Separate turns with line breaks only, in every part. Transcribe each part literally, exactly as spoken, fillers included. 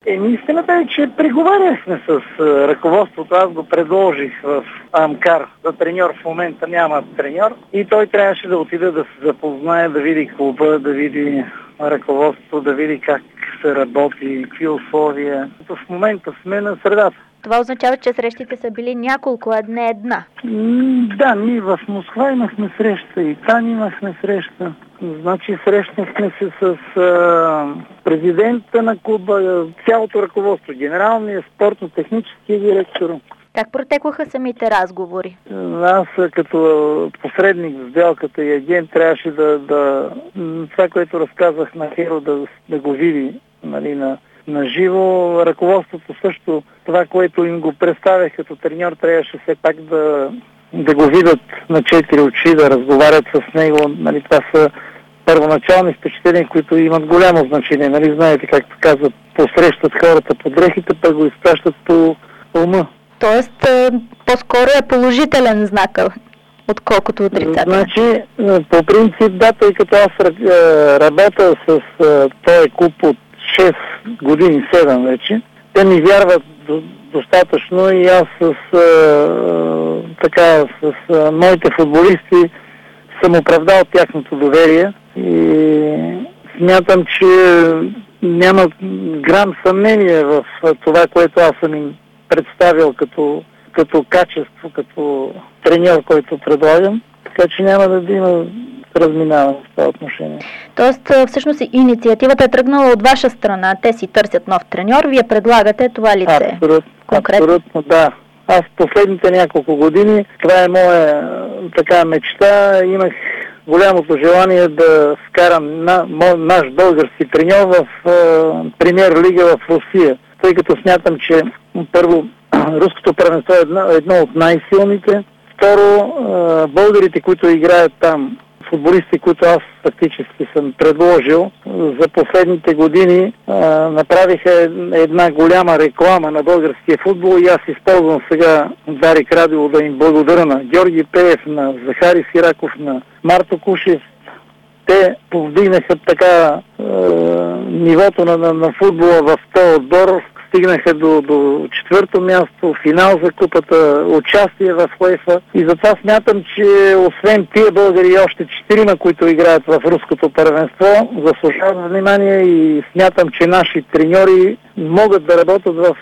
Еми, истината е, че преговаряхме с ръководството. Аз го предложих в Амкар за треньор. В момента няма треньор и той трябваше да отиде да се запознае, да види клуба, да види ръководството, да види как се работи, какви условия. В момента сме на средата.
Това означава, че срещите са били няколко, а не една.
Да, ние в Москва имахме среща и там имахме среща. Значи срещнахме се с а, президента на клуба, цялото ръководство, генералния, спортно-техническия директор.
Как протекоха самите разговори?
Аз като посредник в сделката и агент трябваше да, да това, което разказах на Херо, да, да го види, нали, на на живо. Ръководството също, това, което им го представях като треньор, трябваше все пак да, да го видят на четири очи, да разговарят с него. Нали, това са първоначални впечатления, които имат голямо значение. Нали, знаете, както казват, посрещат хората по дрехите, пък го изпращат по ума.
Тоест, по-скоро е положителен знак, отколкото отрицателен.
Значи, по принцип, да, тъй като аз работя с този клуб от шест години, седем вече. Те ми вярват до, достатъчно и аз с, а, така, с а, моите футболисти съм оправдал тяхното доверие и смятам, че няма грам съмнение в това, което аз съм им представил като, като качество, като треньор, който предлагам. Така че няма да има разминаване в това отношение.
Тоест, всъщност инициативата е тръгнала от ваша страна. Те си търсят нов треньор, вие предлагате това лице.
Абсолютно, абсолютно, да. Аз последните няколко години, това е моя така мечта, имах голямото желание да вкарам на, мо, наш български треньор в е, премиер лига в Русия, тъй като смятам, че първо руското първенство е едно, едно от най-силните. Второ, българите, които играят там, футболисти, които аз фактически съм предложил, за последните години направиха една голяма реклама на българския футбол и аз използвам сега Дарик Радио да им благодаря на Георги Пеев, на Захари Сираков, на Марто Кушев. Те повдигнаха така е, нивото на, на, на футбола в този отбор. Стигнаха до, до четвърто място, финал за купата, участие в УЕФА. И затова смятам, че освен тия българи и още четирима, които играят в руското първенство, заслужават внимание и смятам, че наши треньори могат да работят в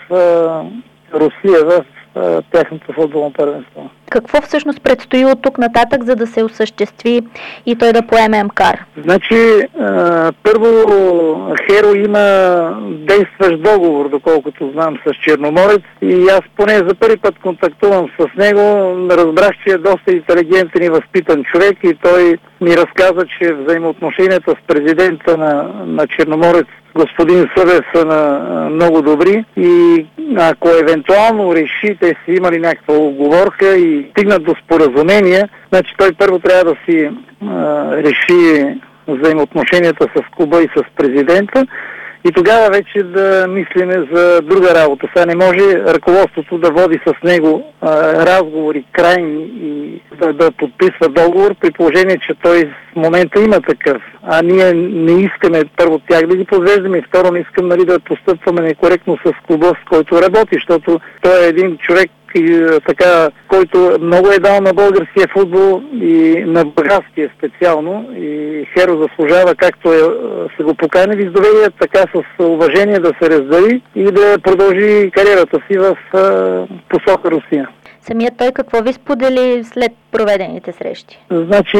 е, Русия, в е, тяхното футболно първенство.
Какво всъщност предстои от тук нататък, за да се осъществи и той да поеме Амкар?
Значи, а, първо Херо има действащ договор, доколкото знам, с Черноморец и аз поне за първи път контактувам с него. Разбрах, че е доста интелигентен и възпитан човек и той ми разказа, че взаимоотношенията с президента на, на Черноморец, господин Събев, са на, много добри и ако евентуално реши, те си имали някаква оговорка и стигнат до споразумения, значи той първо трябва да си а, реши взаимоотношенията с клуба и с президента и тогава вече да мислиме за друга работа. Сега не може ръководството да води с него а, разговори крайни и да, да подписва договор, при положение, че той в момента има такъв. А ние не искаме първо тях да ги подвеждаме и второ не искам, нали, да постъпваме некоректно с клуба, с който работи, защото той е един човек, и, така, който много е дал на българския футбол и на българския специално и Херо заслужава, както е, са го поканили с доверие, така с уважение да се раздели и да продължи кариерата си в а, посока Русия.
Самият той какво ви сподели след проведените срещи?
Значи,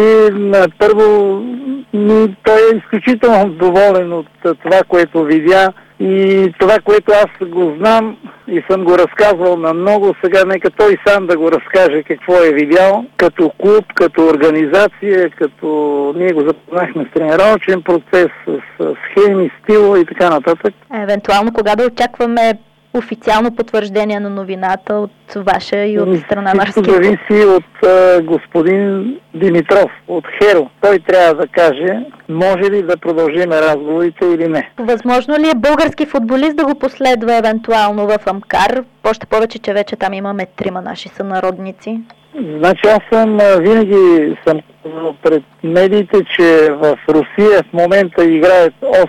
първо, той е изключително доволен от това, което видя и това, което аз го знам и съм го разказвал на много. Сега нека той сам да го разкаже какво е видял като клуб, като организация, като ние го запознахме с тренировъчен процес, с схеми, стил и така нататък.
Евентуално кога да очакваме официално потвърждение на новината от ваша и от страна на Арския?
Зависи от а, господин Димитров, от Херо. Той трябва да каже, може ли да продължим разговорите или не.
Възможно ли е български футболист да го последва евентуално в Амкар? Още повече, че вече там имаме трима наши сънародници.
Значи аз съм винаги съм пред медиите, че в Русия в момента играят осем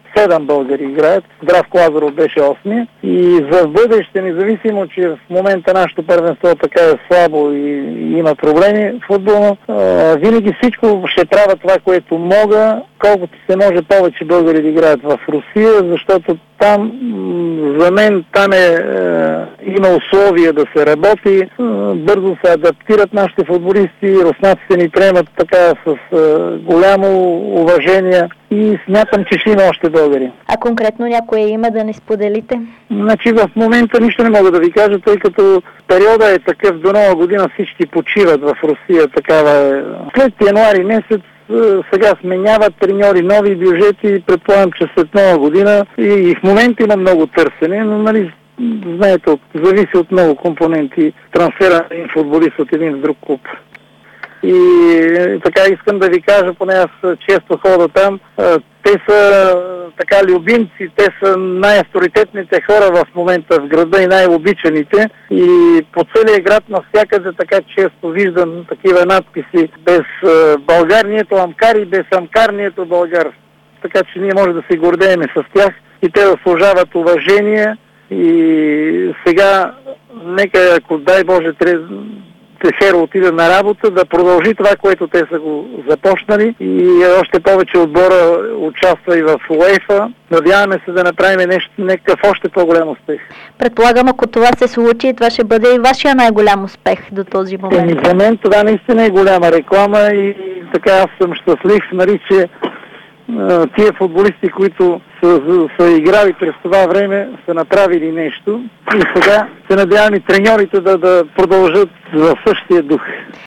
седем българи играят. Здравко Лазаров беше осми. И за бъдеще, независимо, че в момента нашето първенство така е слабо и, и има проблеми футболно, винаги всичко ще правя това, което мога, колкото се може повече българи да играят в Русия, защото там, за мен, там е, е, има условия да се работи, е, бързо се адаптират нашите футболисти, руснаците ни приемат така с е, голямо уважение и смятам, че ще има още българи.
А конкретно някое име да не споделите?
Значи в момента нищо не мога да ви кажа, тъй като периода е такъв, до нова година всички почиват в Русия, такава е. След януари месец сега сменяват треньори, нови бюджети, предполагам, че след нова година и, и в момента има много търсене, но нали, знаете, зависи от много компоненти трансфера на един футболист от един в друг клуб. И така искам да ви кажа, поне аз често хода там, те са така любимци, те са най-авторитетните хора в момента в града и най-обичаните. И по целия град навсякъде така често виждам такива надписи: без Българ нието Амкар и без Амкар нието Българ. Така че ние може да се гордеем с тях и те заслужават уважение. И сега, нека, ако дай Боже, Херо отиде на работа, да продължи това, което те са го започнали и още повече отбора участва и в УЕФА. Надяваме се да направим нещо, някакъв още по-голям успех.
Предполагам, ако това се случи, това ще бъде и вашия най-голям успех до този момент.
И за мен това наистина е голяма реклама и така аз съм щастлив, нали, че тия футболисти, които са, са играли през това време, са направили нещо и сега се надявам и треньорите да, да продължат в същия дух.